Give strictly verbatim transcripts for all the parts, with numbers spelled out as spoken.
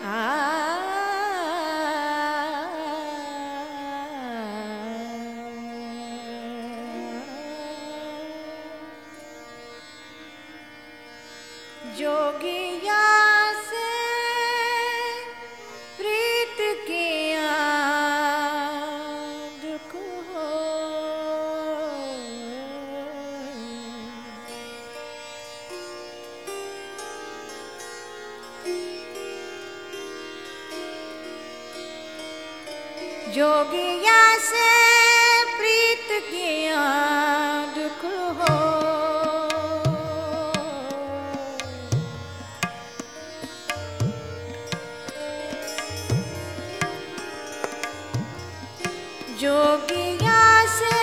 जोगिया से प्रीत किया दुख हो, जोगिया से प्रीत किया दुख हो, जोगिया से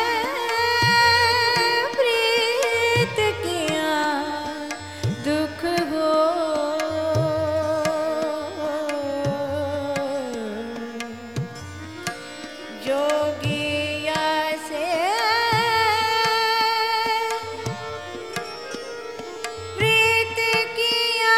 प्रीत किया दुख हो, जोगिया से प्रीत किया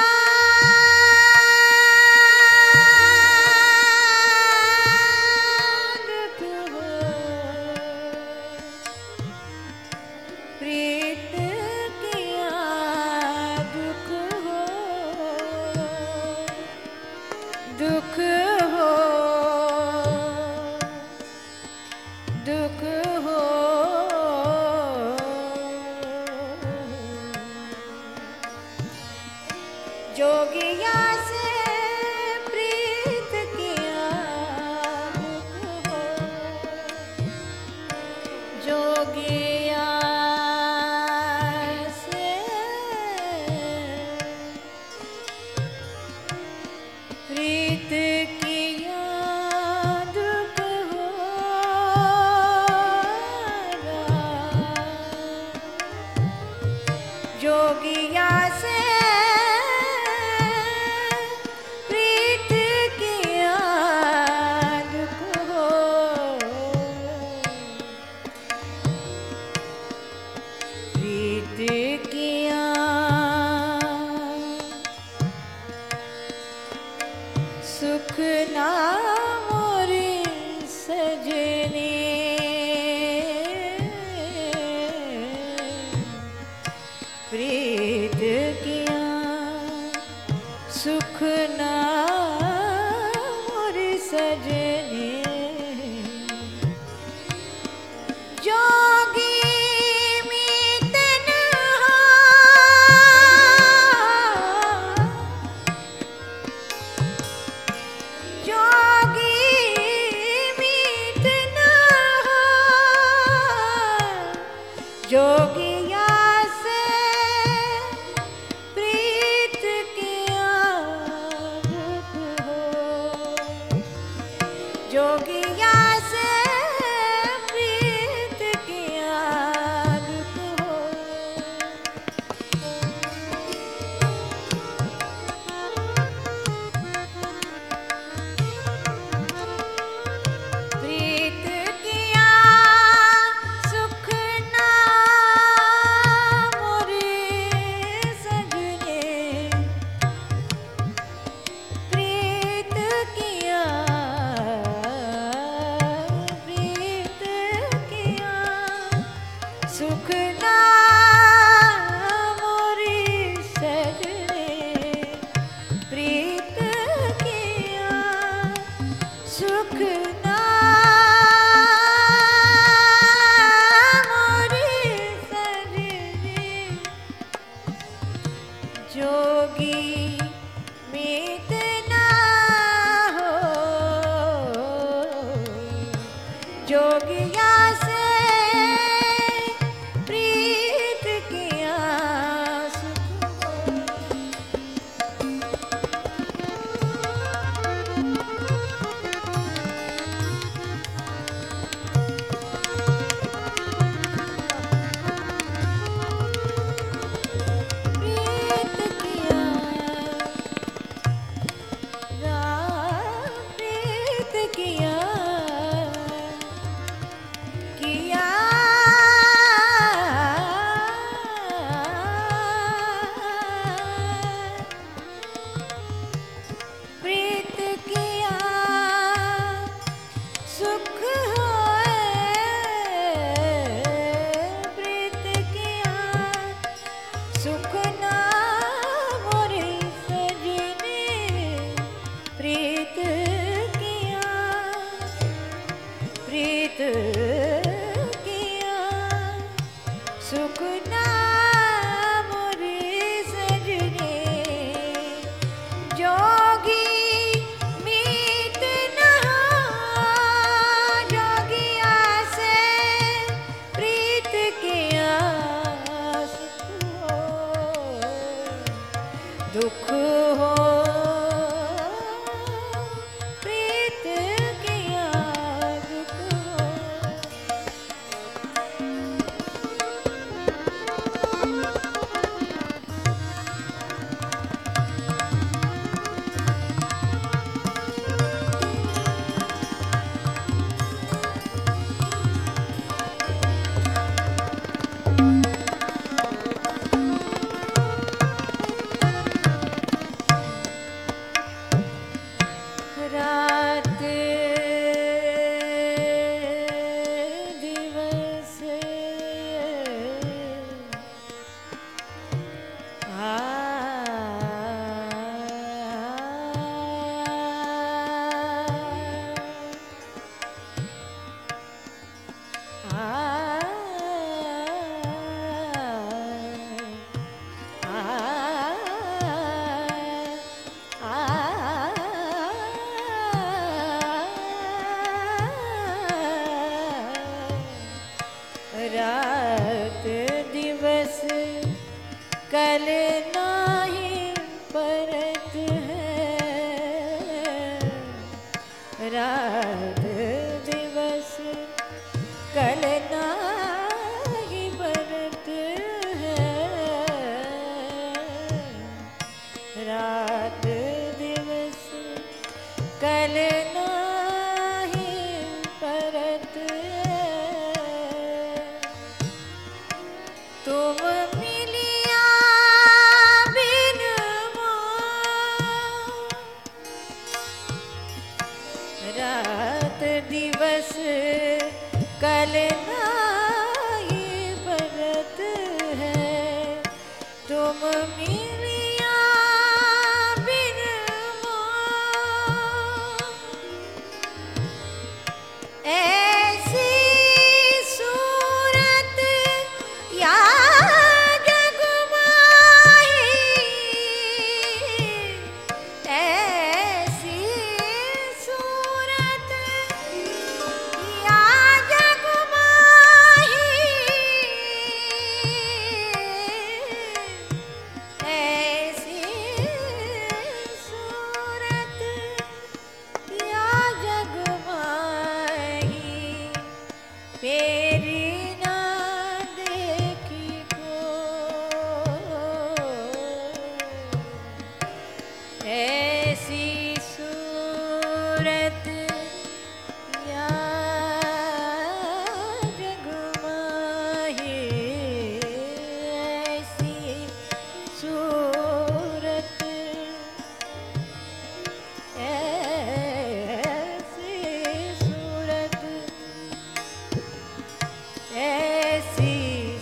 प्रीत किया दुख हो, दुख हो, दुख हो, जोगिया से प्रीत किया दुख हो, जोगिया प्रीत किया दुख हो, जोगिया से प्रीत किया दुख हो, प्रीत किया सुख ना मोरे सजने, प्रीत किया सुख ना मोरे सजने, जोगी जोगिया से प्रीत किया दुख हो, जोगिया से प्रीत किया दुख हो, प्रीत किया सुख ना सुख ना मोरी सजने, प्रीत किया सुख ना मोरी सजने, जोगी मीत ना हो, जोगिया से प्रीत किया दुख हो प्रीत किया दुख हो। रात दिवस आ रात दिवस कल नाही परत है। रात दिवस कल नाही परत है। रात दिवस कल नाही परत है। तुम मिलिया बिन मोह। रात दिवस कल नाही परत है। तुम मिलिया बिन मोह। ऐसी सूरत या जग माही। ऐसी सूरत या जग माही। ऐसी सूरत या जग माही। फेरी ना देखी को। ऐसी सूरत या जग माही। ऐसी सूरत ऐसी सूरत ऐसी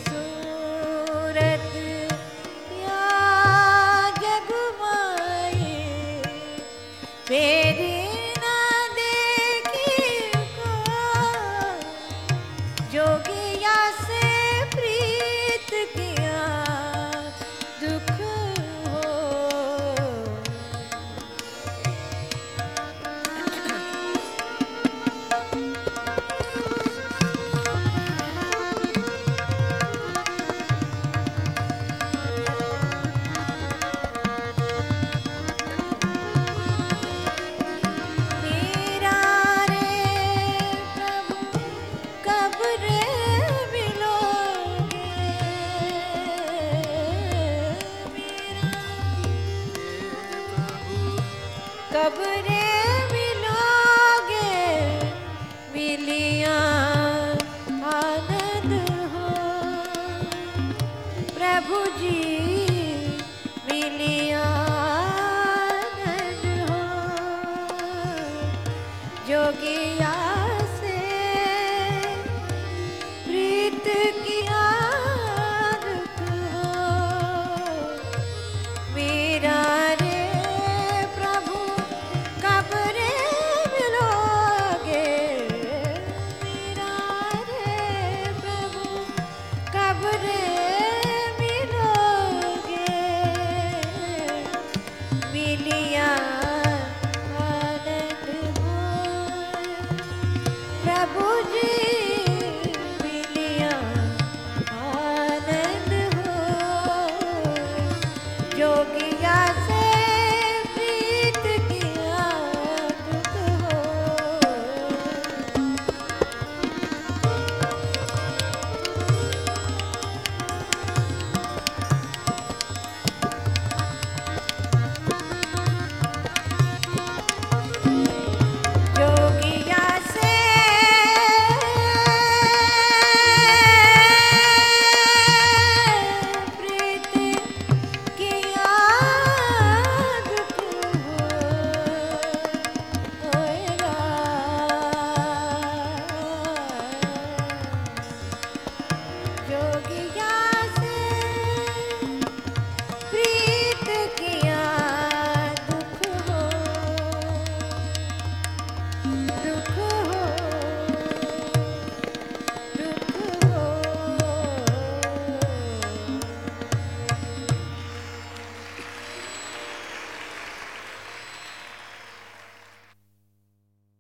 सूरत या जग माही। फेरी ना देखी को। जोगिया से प्रीत किया दुख हो। मेरा रे प्रभु कब रे मिलोगे। मेरा कब रे